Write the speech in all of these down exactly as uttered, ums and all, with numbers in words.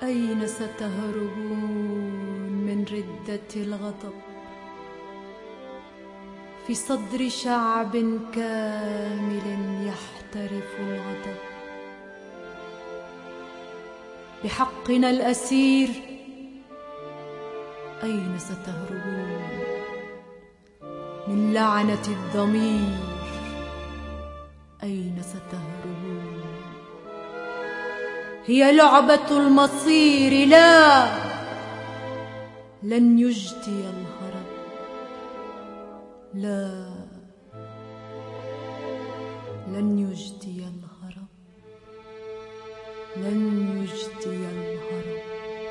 أين ستهربون من ردة الغضب في صدر شعب كامل يحترف الغضب؟ بحقنا الأسير أين ستهربون من لعنة الضمير؟ أين ستهربون؟ هي لعبة المصير، لا لن يجدي الهرب، لا لن يجدي الهرب، لن يجدي الهرب.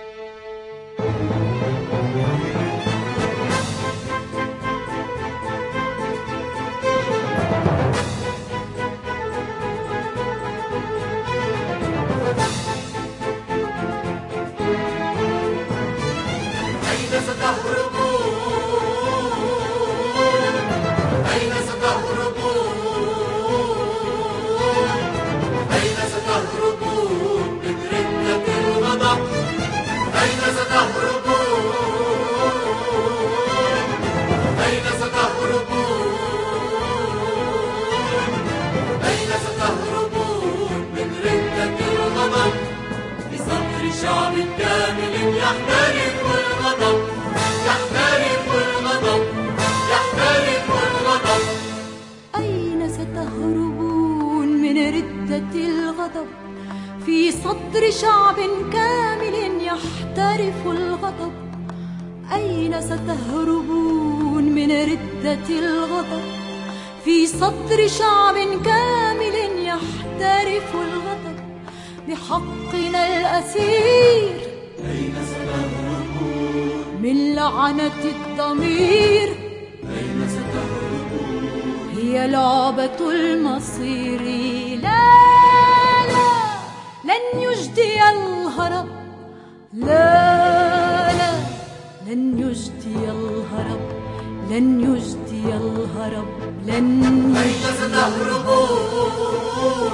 شعب كامل يحترف الغضب، يحترف الغضب، يحترف الغضب. أين ستهربون من ردة الغضب في صدر شعب كامل يحترف الغضب؟ أين ستهربون من ردة الغضب في صدر شعب كامل يحترف الغضب؟ بحقنا الأسير أين ستهربون من لعنة الضمير؟ أين ستهربون هي لعبة المصير، لا لا لن يجدي الهرب، لا لا لن يجدي الهرب، لن يجدي الهرب، لن أين ستهربون؟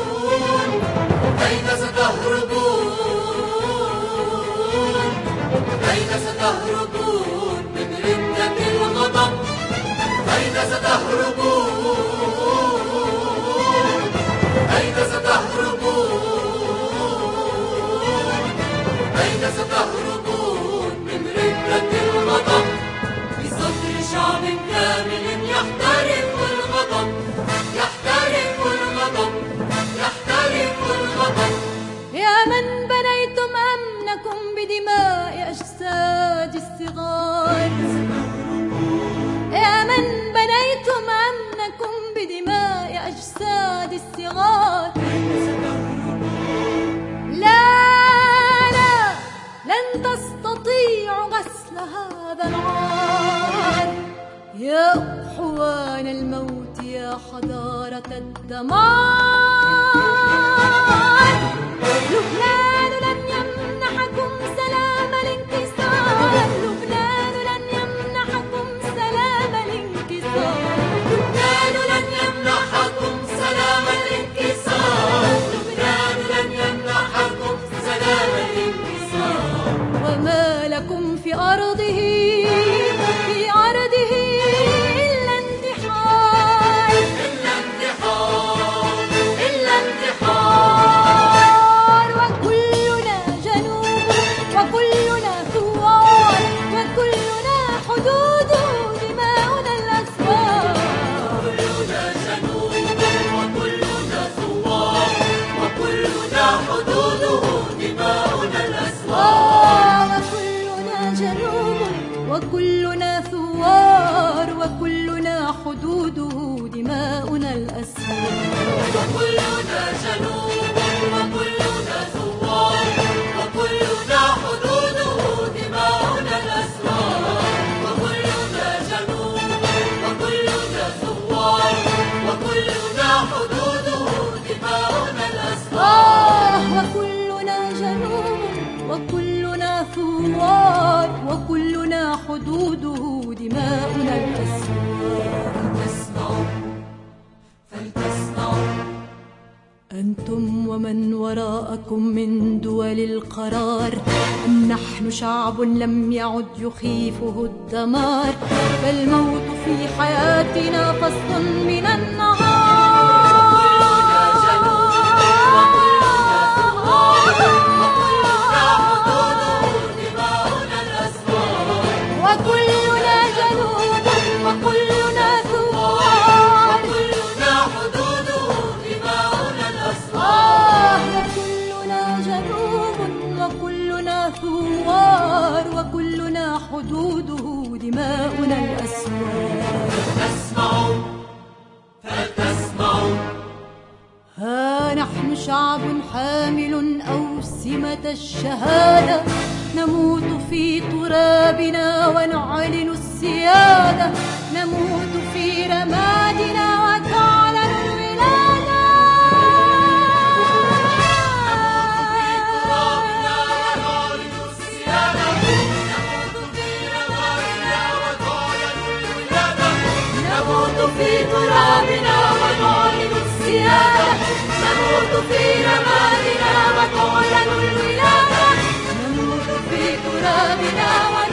أين ستهربون؟ أين ستهربون من ردة الغضب؟ أين ستهربون؟ أين ستهربون؟ أين ستهربون من ردة الغضب في صدر شعب كامل يحترف الغضب، يحترف الغضب، يحترف الغضب. يا من بنيتم أمنكم بدماء أجساد الصغار، يا من بنيتم أمنكم بدماء أجساد الصغار، لا لا لن تستطيعوا غسل هذا العار. يا أحوان الموت، يا حضارة الدمار، لبنان لن يمنحكم سلام الانكسار، لبنان لن يمنحكم سلام الانكسار، لبنان لن يمنحكم سلام الانكسار، لبنان لن يمنحكم سلام الانكسار. وما لكم في أرضه في أرضه إلا انتحار، إلا انتحار، إلا انتحار. وكلنا جنوب وكلنا ثوار، وكلنا حدود دماؤنا الأسوار. كلنا جنوب وكلنا ثوار، وكلنا حدوده دماؤنا الأسوار. وكلنا جنوب وكلنا ثوار، وكلنا حدوده دماؤنا الأسوار. وكلنا جنوب وكلنا ثوار، وكلنا حدوده دماؤنا الأسوار. وكلنا جنوب وكلنا ثوار، وكلنا حدوده دماؤنا الأسوار. وكلنا جنوب وكلنا ثوار، وكلنا حدوده دماؤنا الأسوار. فلتسمعوا، فلتسمعوا أنتم ومن وراءكم من دول القرار، أم نحن شعب لم يعد يخيفه الدمار، فالموت في حياتنا فصل من النهار. وكلنا جنوب وكلنا ثوار، وكلنا حدوده دماؤنا آه الأسرار. وكلنا جنوب وكلنا ثوار، وكلنا حدوده دماؤنا الأسرار. فلتسمعوا فلتسمعوا ها نحن شعب حامل أوسمة الشهادة، نموت في ترابنا ونعلن السيادة، نموت في رمادنا وتعلن الولادة. نموت في ترابنا ونعلن السيادة، نموت في رمادنا وتعلن الولادة. نموت في ترابنا ونعلن السيادة، نموت في رمادنا وتعلن الولادة.